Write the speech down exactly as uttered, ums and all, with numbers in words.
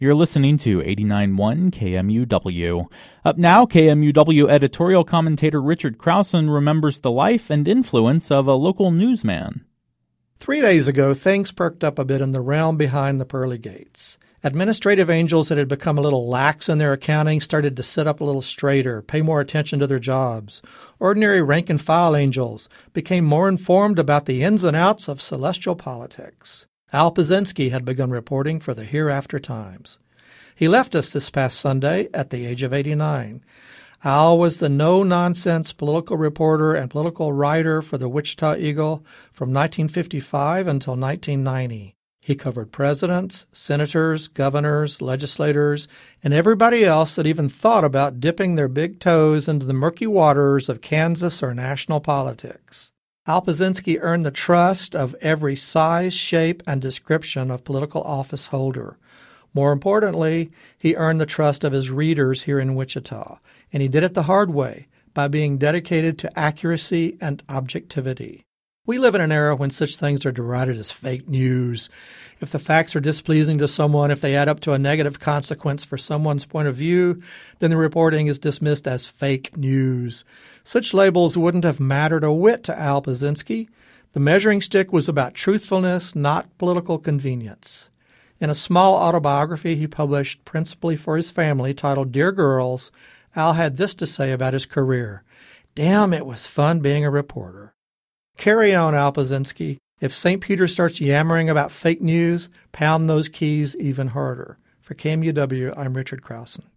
You're listening to eighty-nine point one K M U W. Up now, K M U W editorial commentator Richard Krausen remembers the life and influence of a local newsman. Three days ago, things perked up a bit in the realm behind the pearly gates. Administrative angels that had become a little lax in their accounting started to sit up a little straighter, pay more attention to their jobs. Ordinary rank-and-file angels became more informed about the ins and outs of celestial politics. Al Pazinski had begun reporting for the Hereafter Times. He left us this past Sunday at the age of eighty-nine. Al was the no-nonsense political reporter and political writer for the Wichita Eagle from nineteen fifty-five until nineteen ninety. He covered presidents, senators, governors, legislators, and everybody else that even thought about dipping their big toes into the murky waters of Kansas or national politics. Al Pazinski earned the trust of every size, shape, and description of political office holder. More importantly, he earned the trust of his readers here in Wichita, and he did it the hard way, by being dedicated to accuracy and objectivity. We live in an era when such things are derided as fake news. If the facts are displeasing to someone, if they add up to a negative consequence for someone's point of view, then the reporting is dismissed as fake news. Such labels wouldn't have mattered a whit to Al Pazinski. The measuring stick was about truthfulness, not political convenience. In a small autobiography he published principally for his family titled Dear Girls, Al had this to say about his career. Damn, it was fun being a reporter. Carry on, Al Pazinski. If Saint Peter starts yammering about fake news, pound those keys even harder. For K M U W, I'm Richard Krausen.